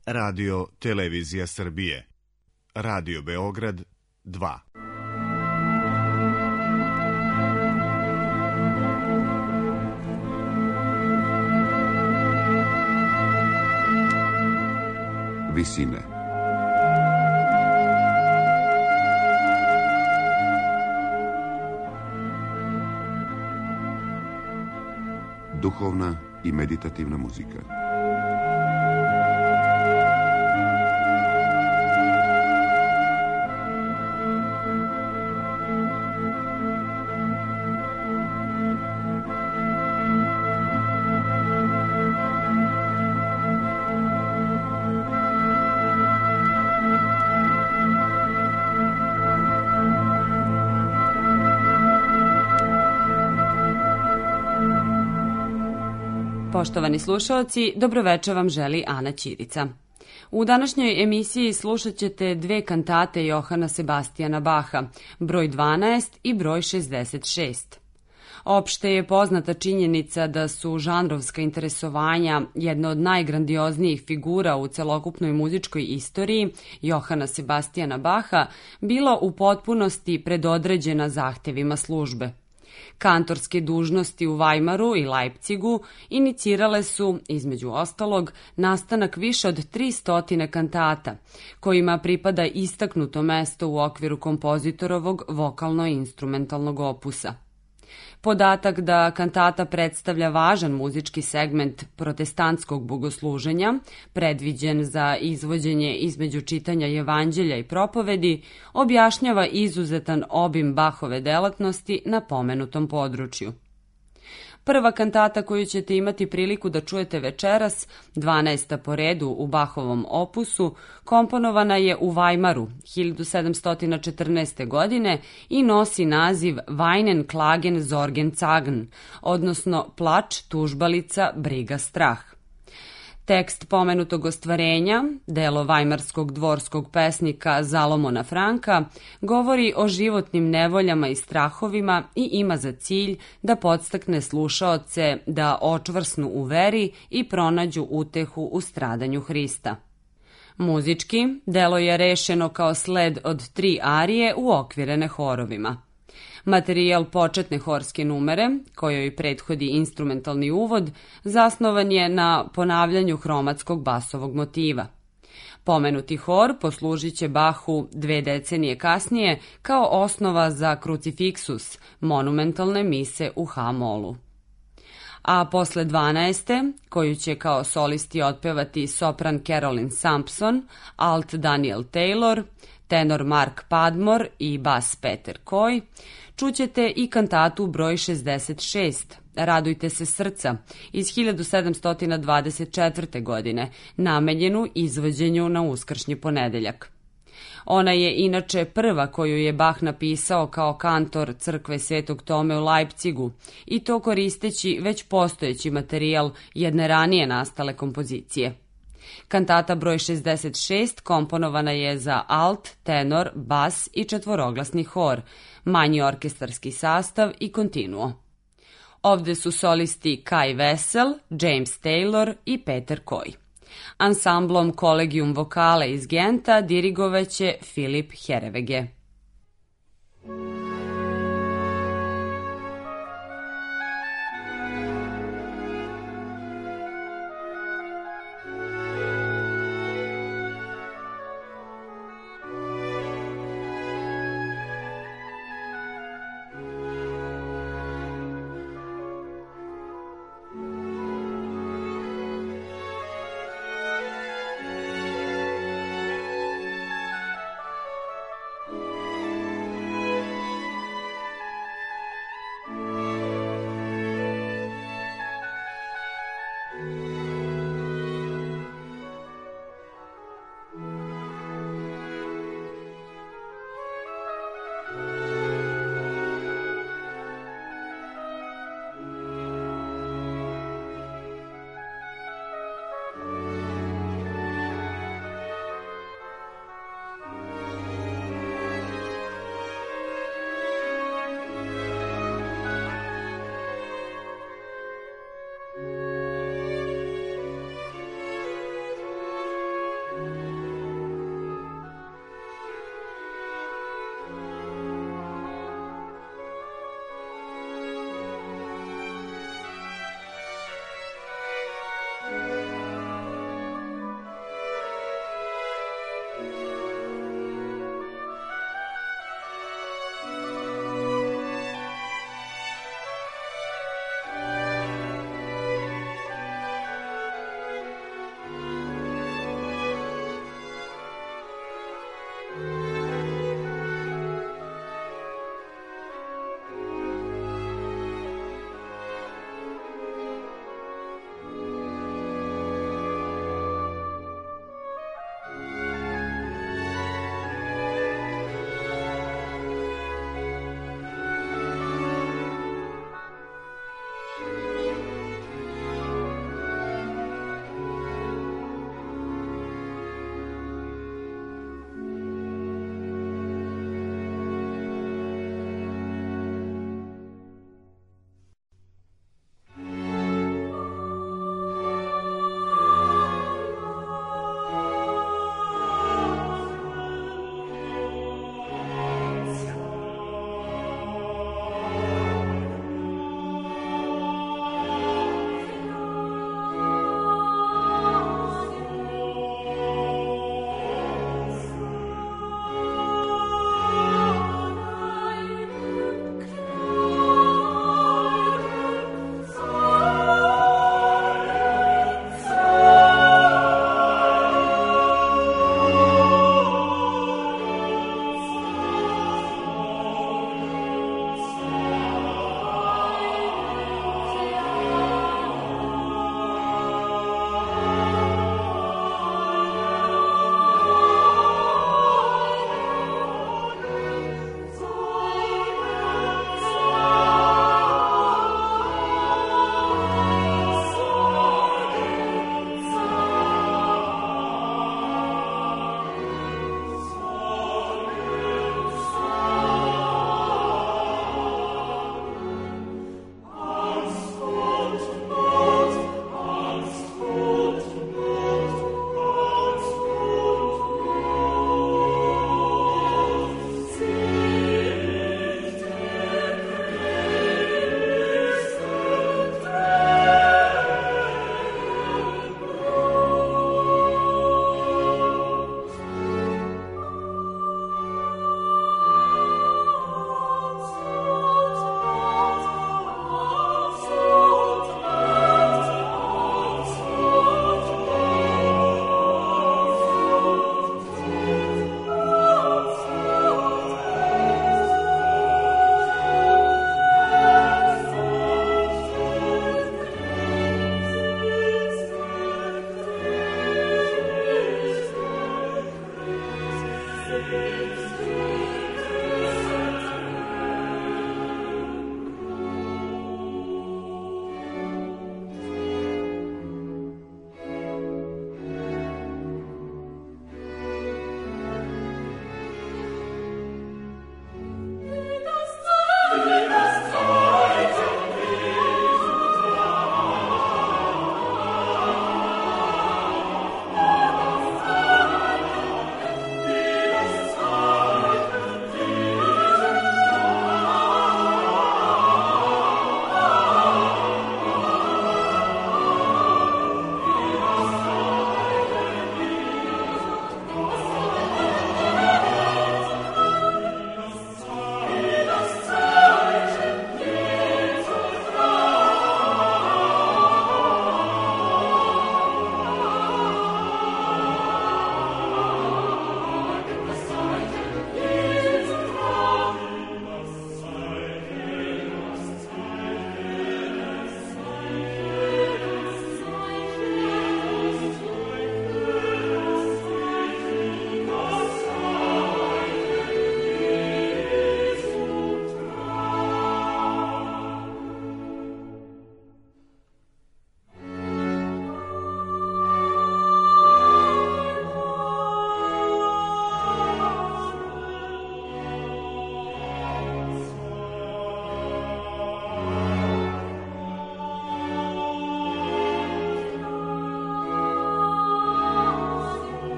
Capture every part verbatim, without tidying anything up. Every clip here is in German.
Radio Televizija Srbije. Radio Beograd dva. Visine. Duhovna i meditativna muzika. Poštovani slušaoci, dobroveče vam želi Ana Ćirica. U današnjoj emisiji slušat ćete dve kantate Johana Sebastijana Baha, broj dvanaest i broj šezdeset šest. Opšte je poznata činjenica da su žanrovska interesovanja jedna od najgrandioznijih figura u celokupnoj muzičkoj istoriji Johana Sebastijana Baha bila u potpunosti predodređena zahtevima službe. Kantorske dužnosti u Vajmaru i Lajpcigu inicirale su, između ostalog, nastanak više od tristo kantata, kojima pripada istaknuto mesto u okviru kompozitorovog vokalno-instrumentalnog opusa. Podatak da kantata predstavlja važan muzički segment protestantskog bogosluženja, predviđen za izvođenje između čitanja evanđelja i propovedi, objašnjava izuzetan obim Bahove delatnosti na pomenutom području. Prva kantata koju ćete imati priliku da čujete večeras, dvanaesta po redu u Bahovom opusu, komponovana je u Vajmaru hiljadu sedamsto četrnaeste. godine i nosi naziv Weinen, Klagen, Sorgen, Zagen, odnosno Plač, tužbalica, briga, strah. Tekst pomenutog ostvarenja, delo vajmarskog dvorskog pesnika Zalomona Franka, govori o životnim nevoljama i strahovima i ima za cilj da podstakne slušaoce da očvrsnu u veri i pronađu utehu u stradanju Hrista. Muzički, delo je rešeno kao sled od tri arije uokvirene horovima. Materijal početne horske numere, kojoj prethodi instrumentalni uvod, zasnovan je na ponavljanju hromatskog basovog motiva. Pomenuti hor poslužit će Bahu dve decenije kasnije kao osnova za krucifiksus, monumentalne mise u ha-molu. A posle dvanaeste, koju će kao solisti otpevati sopran Carolyn Sampson, alt Daniel Taylor, tenor Mark Padmore i bas Peter Coy, čućete i kantatu broj šezdeset šest, Radujte se srca, iz hiljadu sedamsto dvadeset četvrte. godine, namenjenu izvođenju na uskršnji ponedeljak. Ona je inače prva koju je Bach napisao kao kantor crkve Svetog Tome u Lajpcigu i to koristeći već postojeći materijal jedne ranije nastale kompozicije. Kantata broj šezdeset šest komponovana je za alt, tenor, bas i četvoroglasni hor, manji orkestarski sastav i kontinuo. Ovde su solisti Kai Wessel, James Taylor i Peter Coy. Ansamblom Collegium Vocale iz Genta dirigovaće Filip Herevege. Thank you.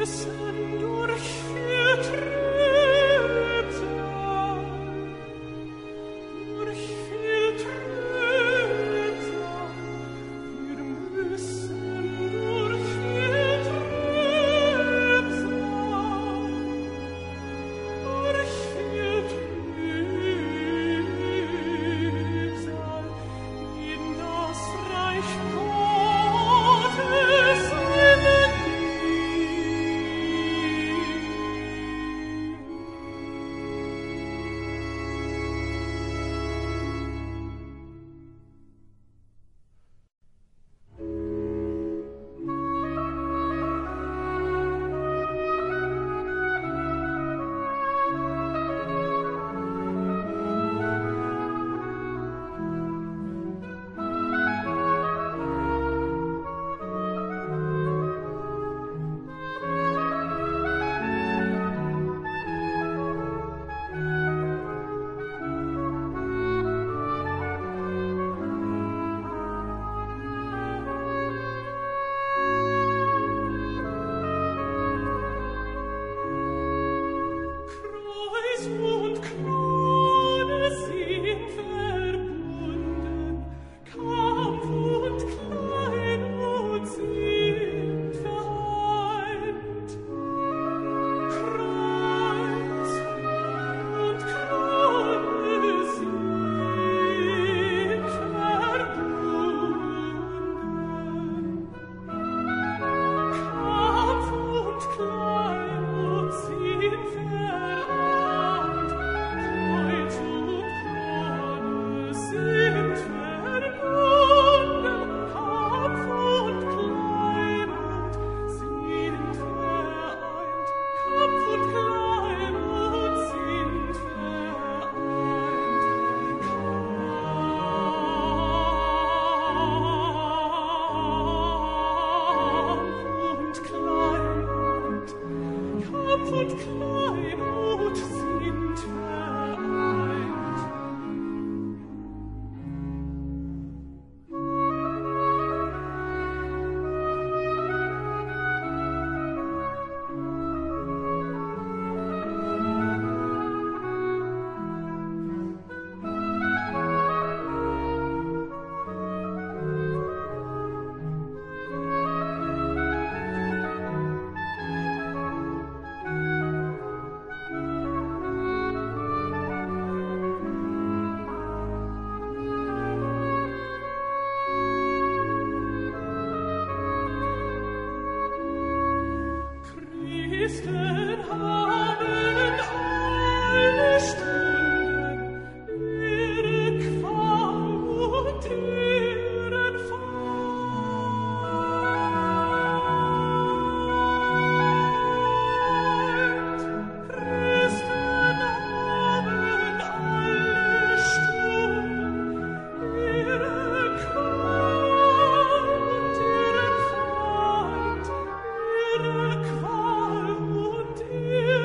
Ihre Qual und ihre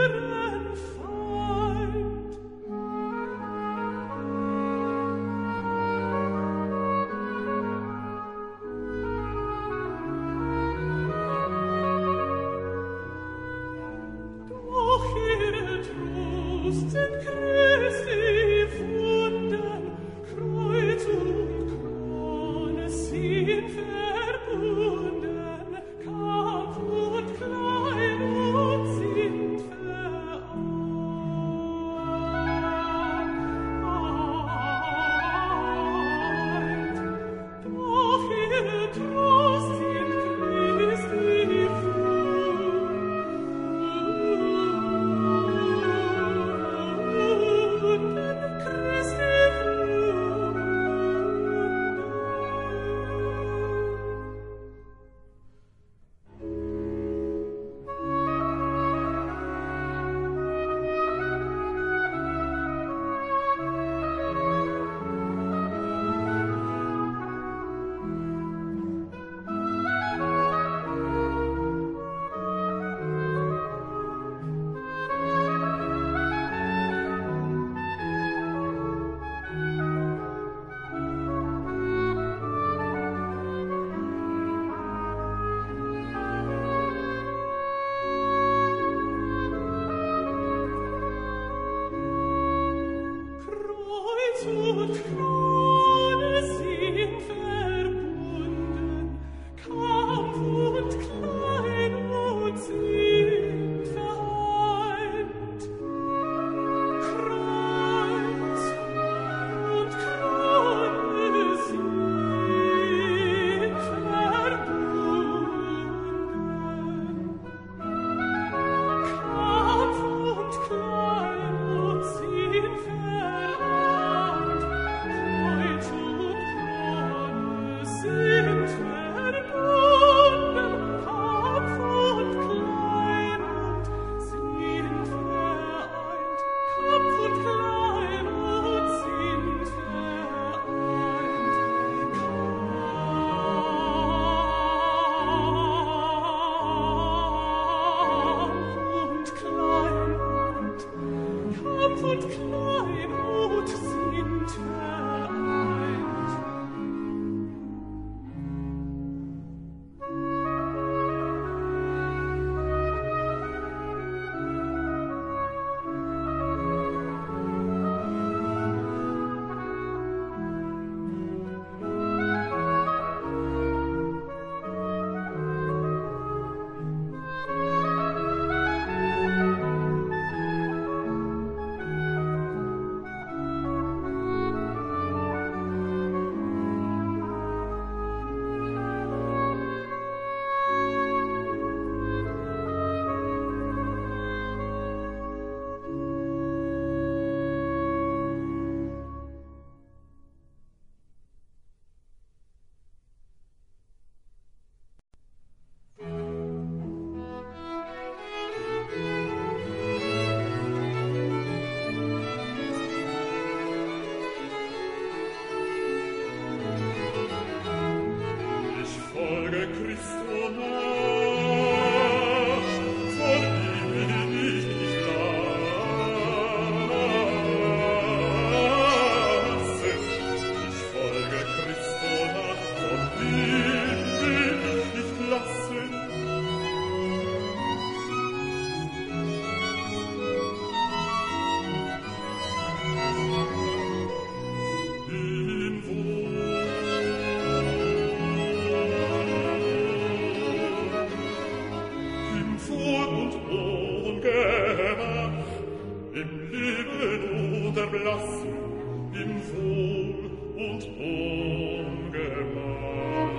Wohl und Ungemach, im Leben und Erblassen, im Wohl und Ungemach,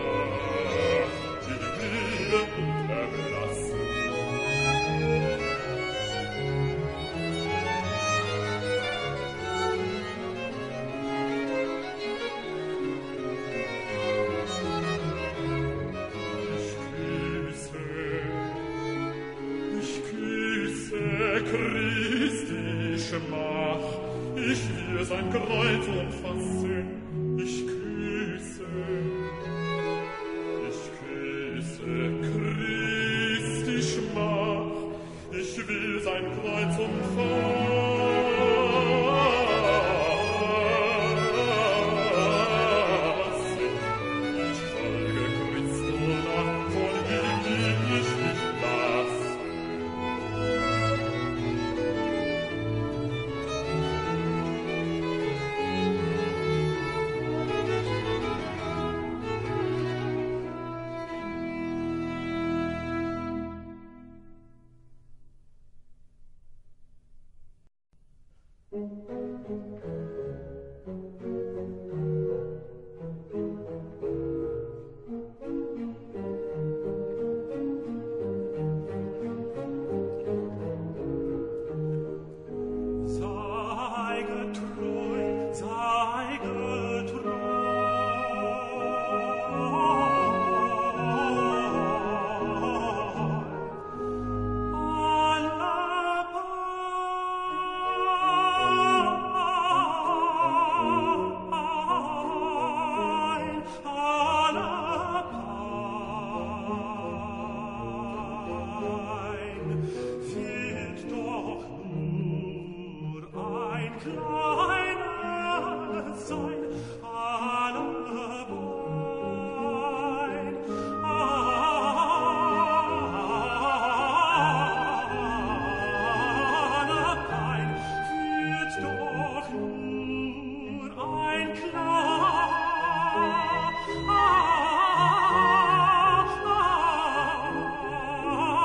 im Leben und Erblassen. Christi Schmach, ich will sein Kreuz umfassen, ich küsse, ich küsse Christi Schmach, ich will sein Kreuz umfassen, ich folge Christo nach, von ihm will ich nicht lassen.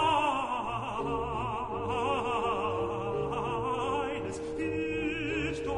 Doch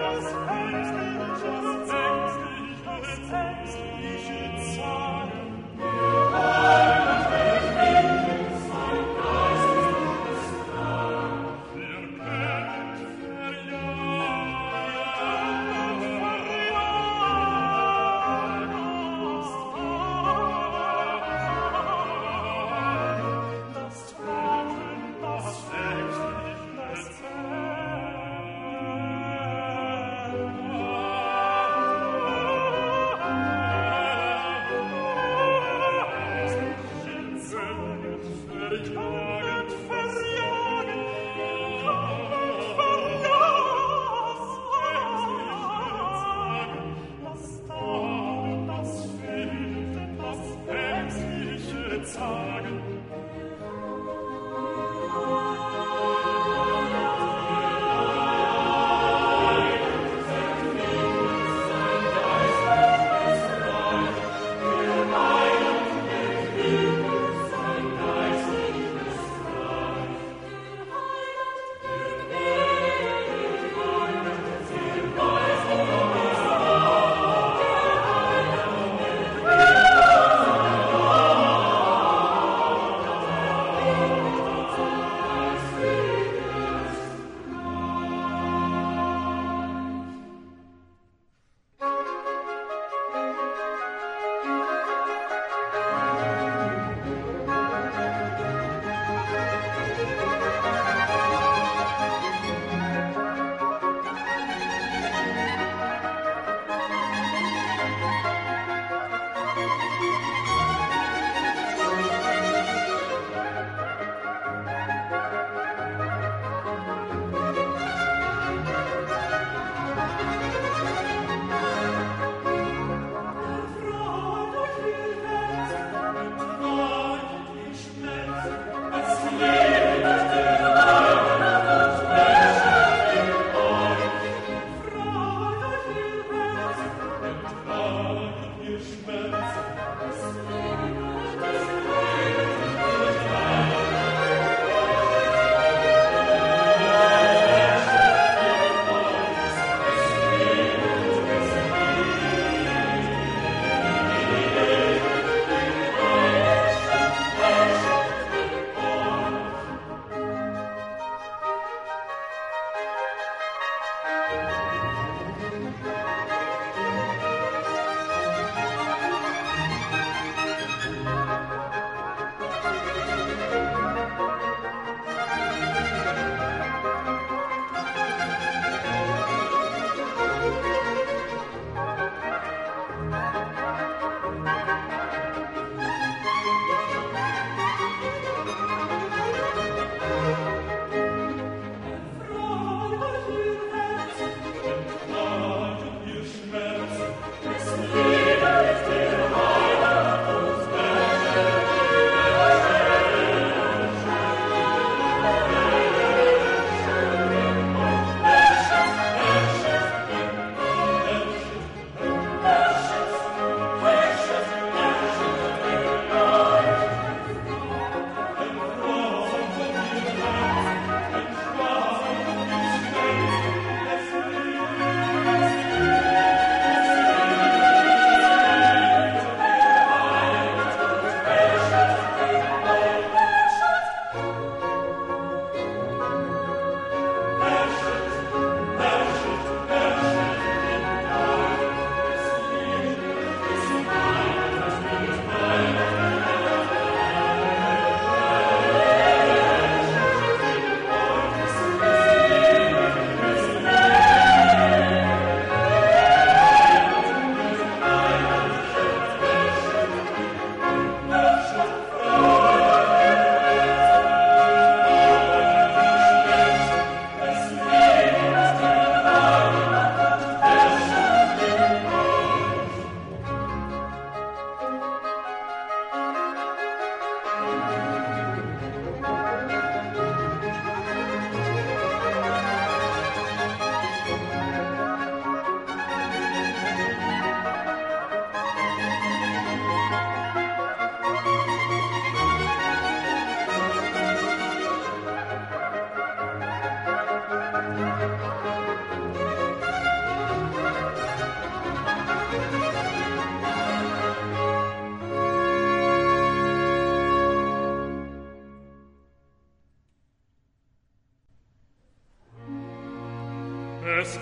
Oh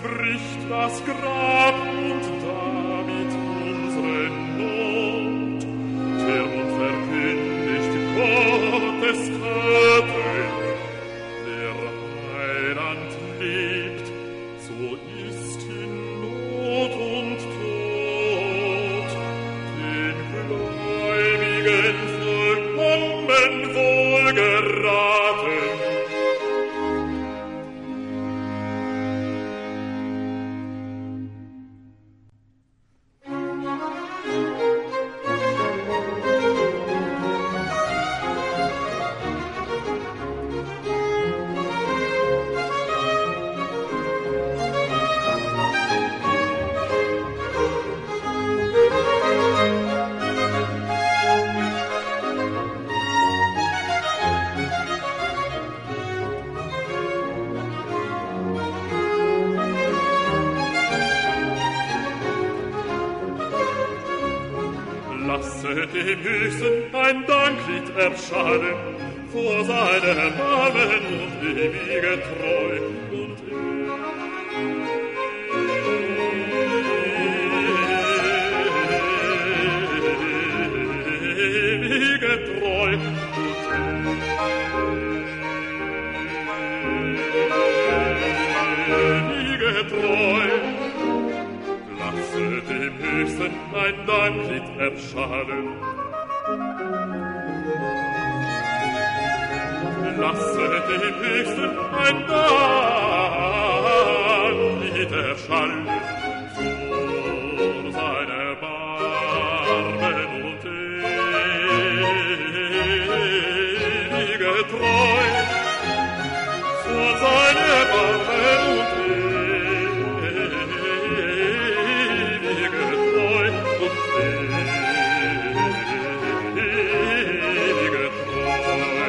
bricht das Grab und damit unsere Not. Der Mund verkündigt Gottes Taten, der Heiland lebt, so ist in Not und Tod den Gläubigen vollkommen wohlgeraten. Lasse dem Höchsten ein Danklied erschallen vor seinem Namen und ewige Treu und ewige Treu und ewige Treu. Lasse dem Höchsten ein Danklied erschallen. Lasse dem Höchsten ein Danklied erschallen vor seine Barmen und ewige Treu, vor seine Barmen und ewige Treu und ewige Treu.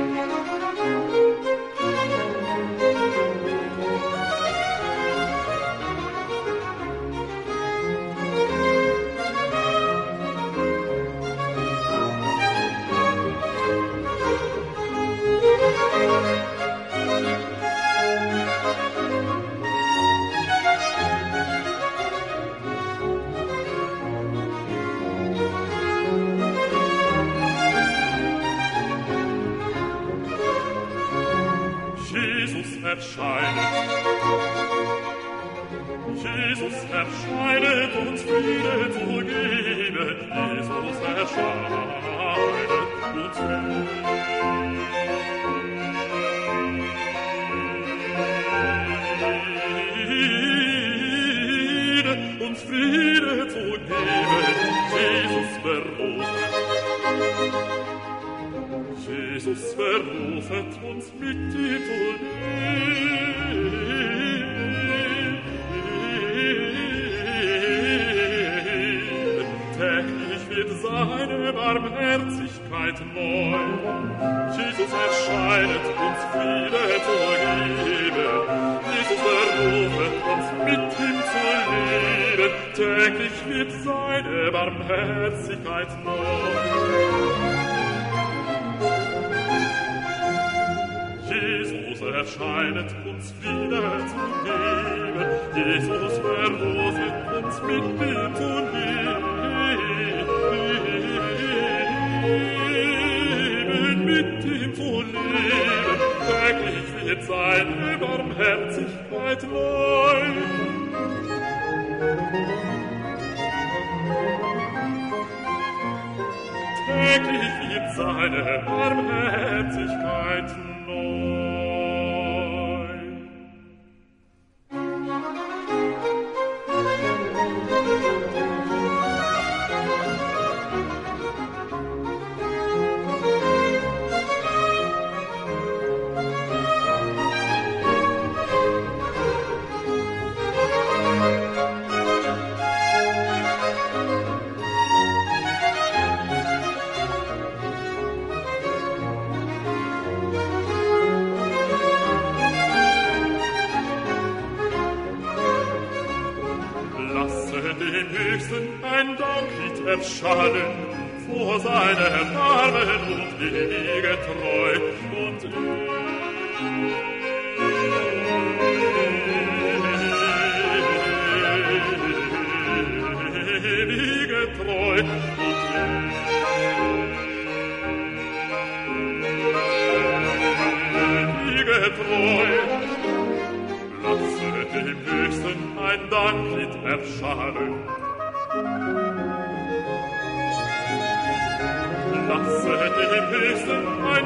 Jesus erscheinet, Jesus erscheinet, uns Friede zu geben. Jesus erscheinet, uns Friede, uns Friede zu geben. Jesus berufet, Jesus berufet uns mit dir zu leben. Täglich wird seine Barmherzigkeit neu. Jesus erscheinet uns Friede zu geben. Jesus berufet uns mit ihm zu leben. Täglich wird seine Barmherzigkeit neu. Jesus erscheinet uns Friede zu geben. Jesus berufet uns mit ihm zu leben, mit ihm zu leben. Täglich wird seine Barmherzigkeit neu. Täglich wird seine Barmherzigkeit neu. Dem Höchsten ein Danklied erschallen vor seinem Namen und ewige Treu und ewige ein Danklied erschallen. Lasset dem Höchsten ein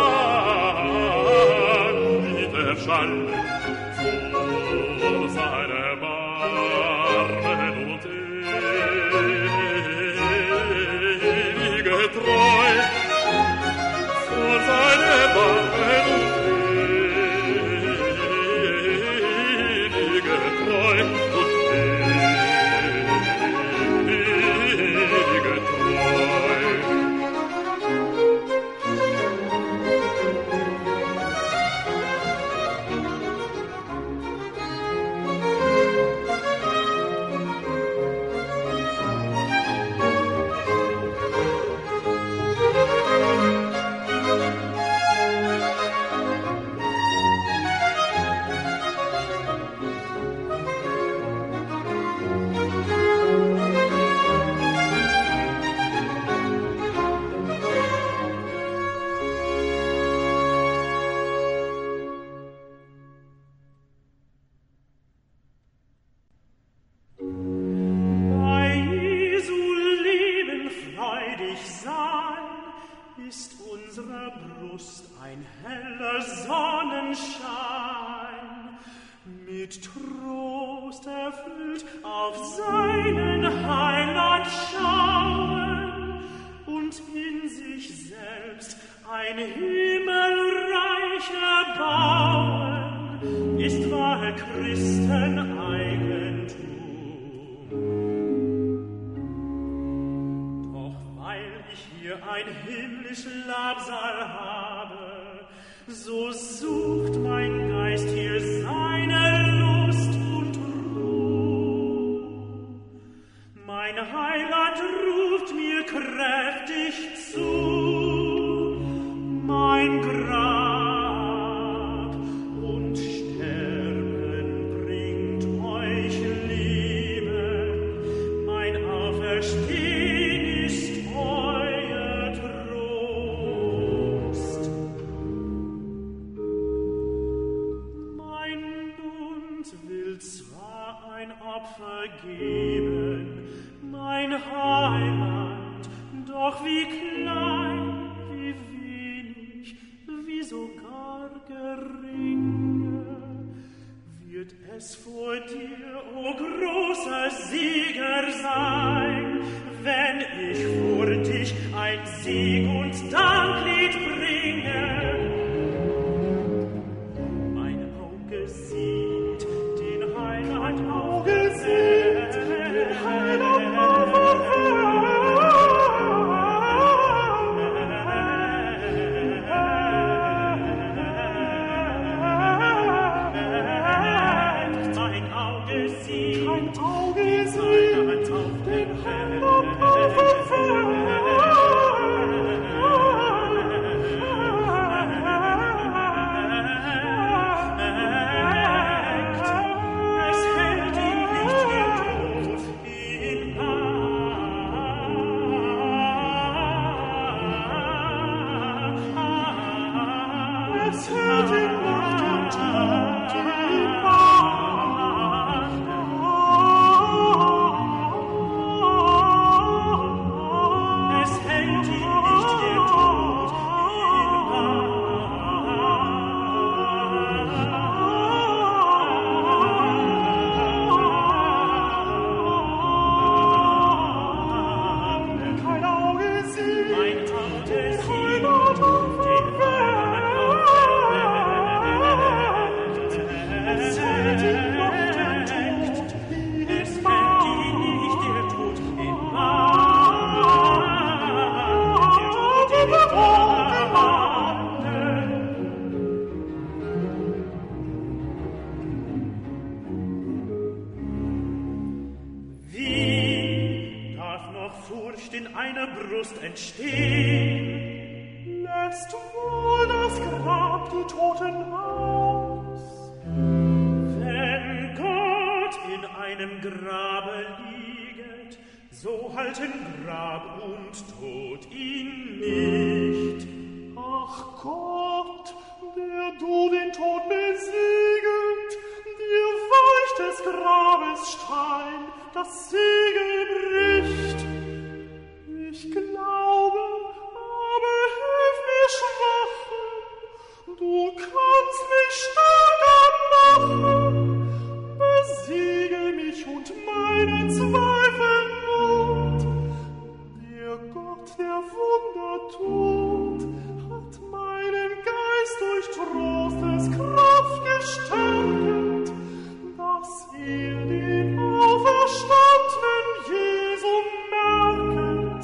Danklied erschallen vor seine Barmen und ewige Treu, vor seine Barmen und ewige Treu und ewige Treu. Gott, der du den Tod besiegend, dir weicht des Grabes Stein das Siegel bricht. Ich glaube, aber hilf mir Schwachen, du kannst mich stärker machen. Besiege mich und meinen Zweifel Not. Der Gott, der Wunder tut, hat meinen Geist durch Trosteskraft gestärkt, dass ihr den auferstandenen Jesu merket.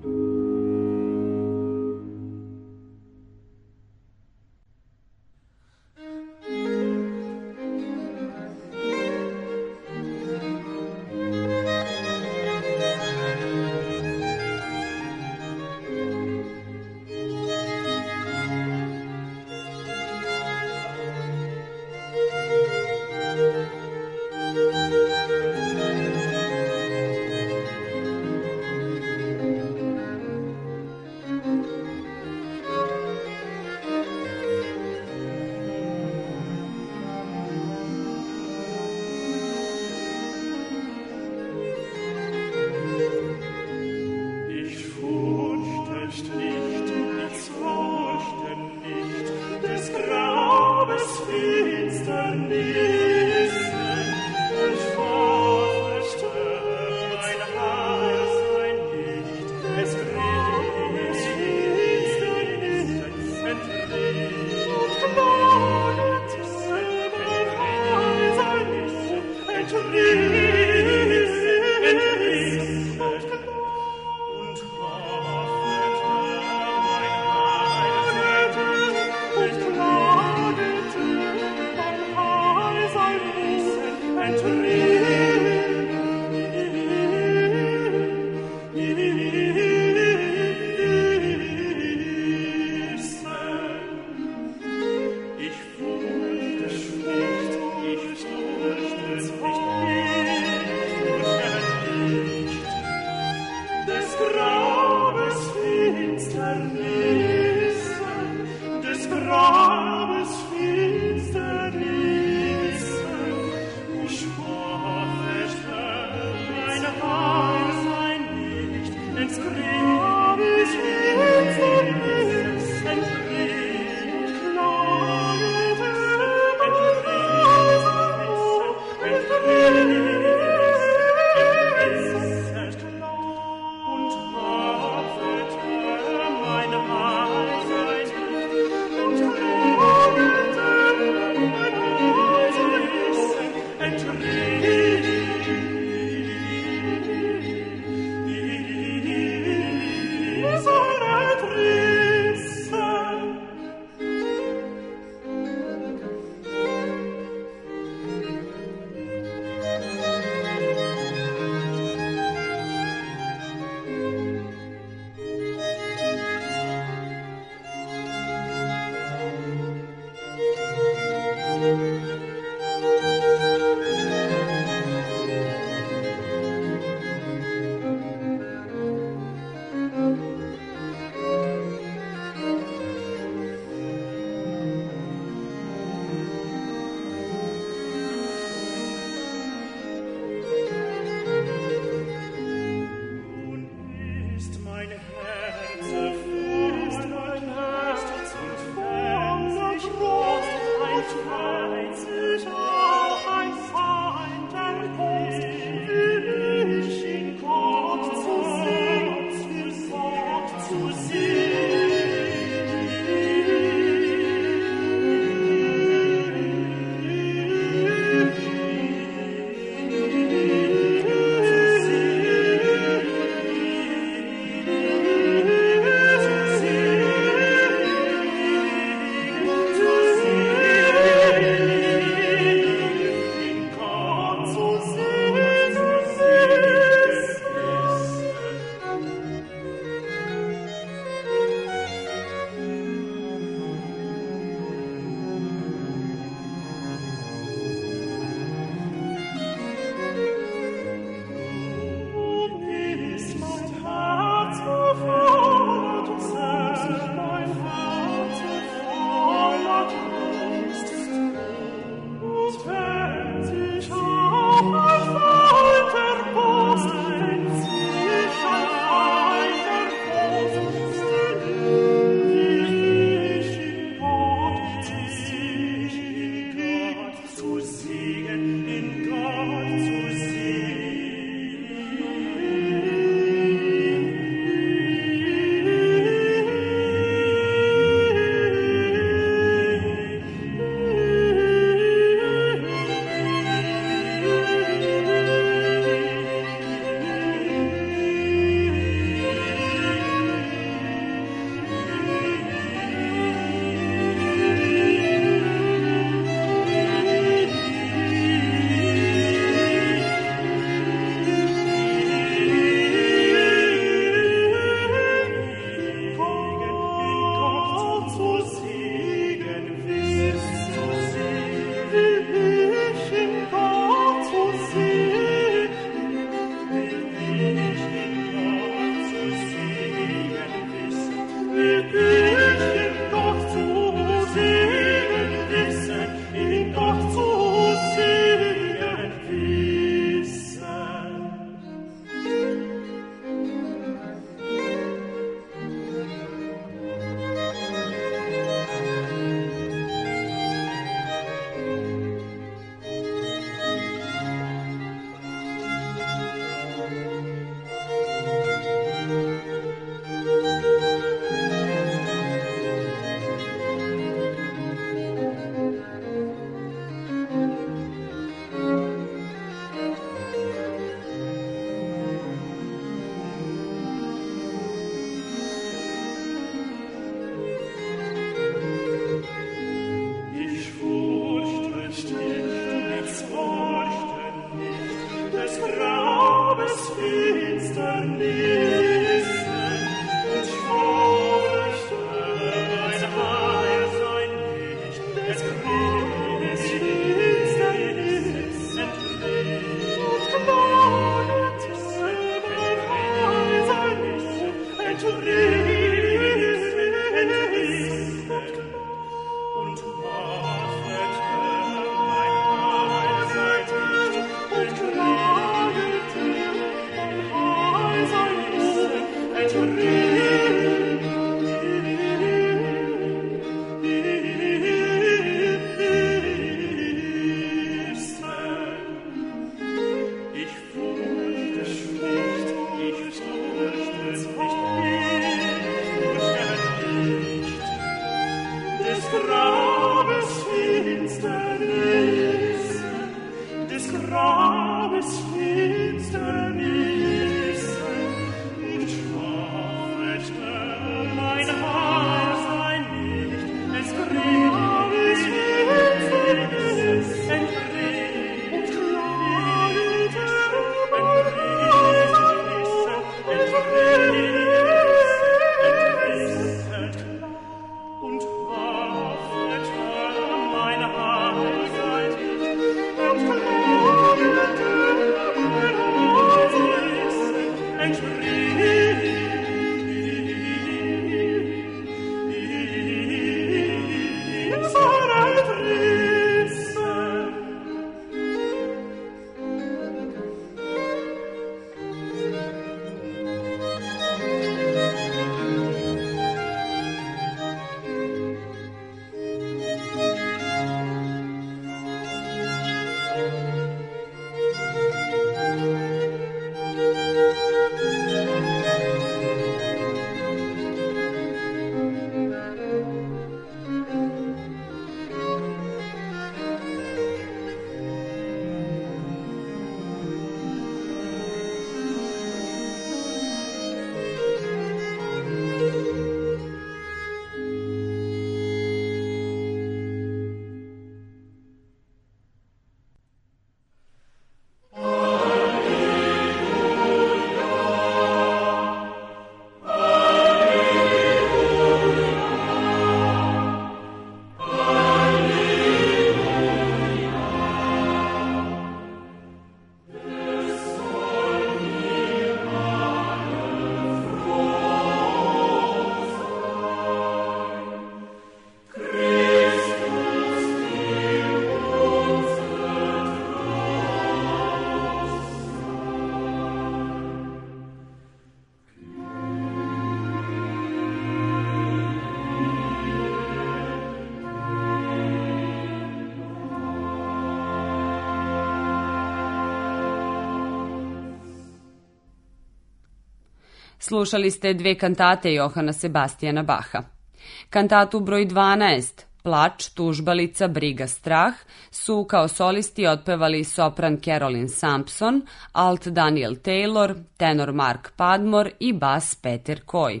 Slušali ste dve kantate Johana Sebastijana Baha. Kantatu broj dvanaest, Plač, tužbalica, briga, strah, su kao solisti otpevali sopran Carolyn Sampson, alt Daniel Taylor, tenor Mark Padmore i bas Peter Coy.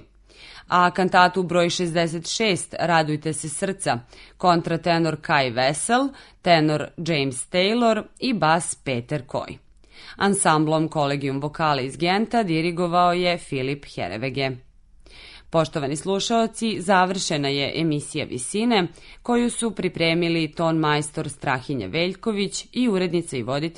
A kantatu broj šezdeset šest, Radujte se srca, kontratenor Kai Wessel, tenor James Taylor i bas Peter Coy. Ansamblom Collegium Vocale iz Genta dirigovao je Filip Herevege. Poštovani slušaoci, završena je emisija Visine, koju su pripremili ton majstor Strahinja Veljković i urednica i voditelj